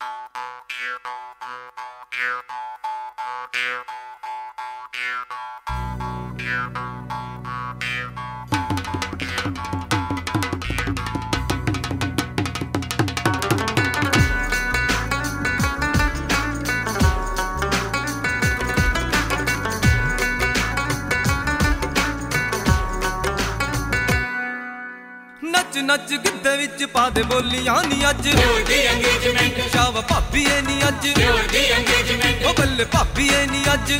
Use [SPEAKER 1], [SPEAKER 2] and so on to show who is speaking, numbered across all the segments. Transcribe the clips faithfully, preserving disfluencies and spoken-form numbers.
[SPEAKER 1] नच नच गिद्धे विच पा दे बोलियां नी अज शाव भाभी ए नी अज ओ बल्ले भाभी ए नी अज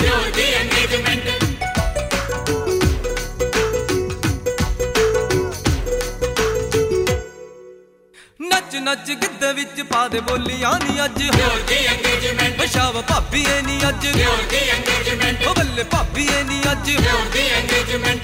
[SPEAKER 1] नच नच गिद्धे विच पा दे बोलियां नी अज शाव भाभी ए नी अज ओ बल्ले भाभी ए नी अज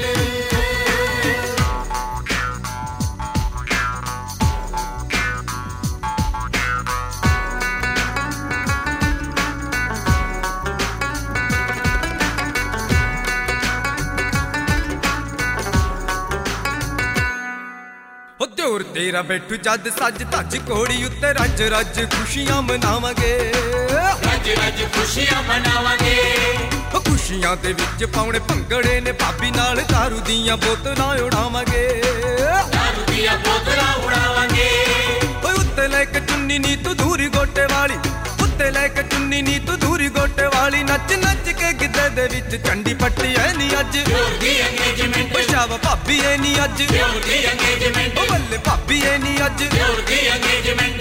[SPEAKER 1] दियोर तेरा बैठू जद सज धज घोड़ी उत्ते रज रज खुशियां मनावांगे
[SPEAKER 2] रज रज खुशियां मनावांगे
[SPEAKER 1] खुशियां दे विच पाउणे भंगड़े ने भाभी नाल दारू दियां बोतलां उड़ावांगे
[SPEAKER 2] दारू दियां बोतलां उड़ावांगे
[SPEAKER 1] ओए उत्ते लेके चुन्नी नी तू दूरी गोटे वाली उत्ते लेके चुन्नी नी तू दूरी गोटे वाली नच नच के गिद्धे दे विच चंडी पट्टी है नी अज
[SPEAKER 2] दी एंगेजमेंट
[SPEAKER 1] शाव भाभी है नी अज
[SPEAKER 2] दी एंगेजमेंट
[SPEAKER 1] ओ बल्ले भाभी है नी अज
[SPEAKER 2] दी एंगेजमेंट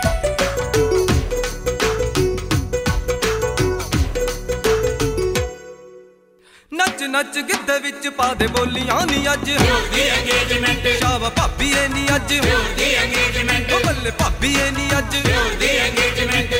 [SPEAKER 1] नच नच गिद्धे विच पा दे बोलियां नी अज
[SPEAKER 2] दी एंगेजमेंट
[SPEAKER 1] शाव भाभी है नी अज
[SPEAKER 2] दी एंगेजमेंट
[SPEAKER 1] ओ बल्ले भाभी है नी अज
[SPEAKER 2] दी एंगेजमेंट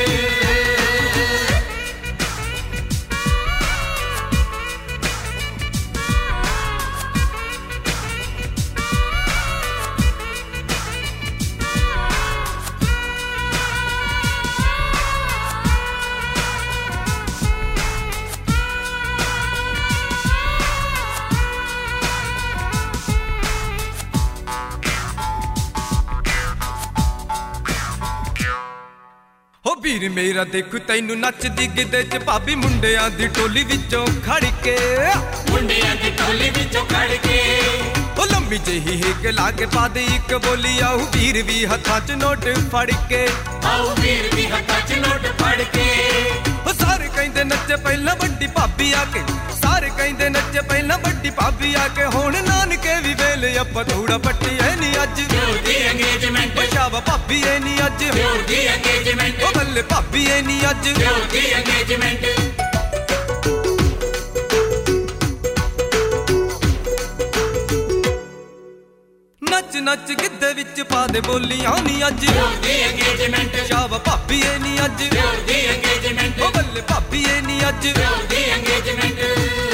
[SPEAKER 1] हो वीर मेरा देखू तैनू नचदी गिद्धे च भाभी मुंडियां दी टोली विचों खड़ के
[SPEAKER 2] मुंडियां दी टोली विचों खड़ के
[SPEAKER 1] ओ लंबी जही हिक लाके पा दे इक बोली आऊ वीर भी हत्थां च नोट फड़ के
[SPEAKER 2] आऊ वीर भी हत्थां च नोट फड़ के
[SPEAKER 1] ओ सारे कहंदे नच्चे पहला बड्डी भाभी आके सारे कहंदे नच्चे पहला बड्डी भाभी आके हुण नानके भी वेले अप्पा थोड़ा पट्टी है नी अज
[SPEAKER 2] दी एंगेजमेंट
[SPEAKER 1] शाव भाभी है नी अज
[SPEAKER 2] दी एंगेजमेंट
[SPEAKER 1] ओ बल्ले भाभी है नी अज
[SPEAKER 2] दी एंगेजमेंट
[SPEAKER 1] नच नच गिद्धे विच पा दे बोलियां नी अज
[SPEAKER 2] दी एंगेजमेंट
[SPEAKER 1] शाव भाभी है नी अज
[SPEAKER 2] दी एंगेजमेंट
[SPEAKER 1] ओ बल्ले भाभी है नी अज
[SPEAKER 2] दी एंगेजमेंट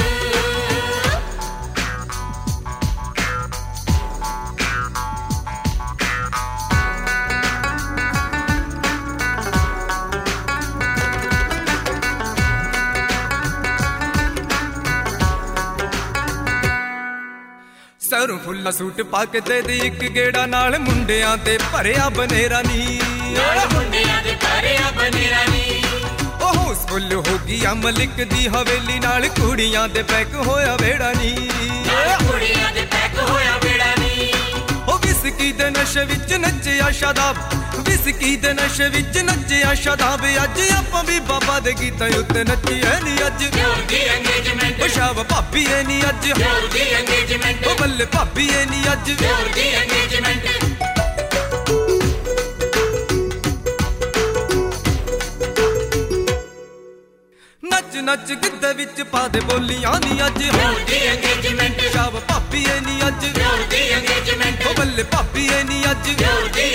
[SPEAKER 1] सरों फुल्ला सूट पा के दे दी इक गेड़ा नाल मुंडियां ते भरिया बनेरा नी
[SPEAKER 2] मुंडियां ते भरिया बनेरा नी
[SPEAKER 1] ओ हाउसफुल हो गई मलिक दी हवेली नाल कुड़ियां दे पैक होया वेड़ा नी
[SPEAKER 2] कुड़ियां दे पैक होया वेड़ा नी
[SPEAKER 1] ओ विस्की दे नशे विच नच्चिया शादाब विस्की दे नशे विच नच्चिया शादाब अज आपां भी बाबा दे गीतां उत्ते नच्ची है नी अज
[SPEAKER 2] दी एंगेजमेंट
[SPEAKER 1] ओ शाव भाभी है नी अज
[SPEAKER 2] दी एंगेजमेंट
[SPEAKER 1] ओ बल्ले भाभी है नी अज
[SPEAKER 2] दी एंगेजमेंट
[SPEAKER 1] नच नच गिद्धे विच पा दे बोलियां नी अज
[SPEAKER 2] दी एंगेजमेंट
[SPEAKER 1] शाव भाभी है नी अज
[SPEAKER 2] दी एंगेजमेंट
[SPEAKER 1] ओ बल्ले भाभी है नी अज
[SPEAKER 2] दी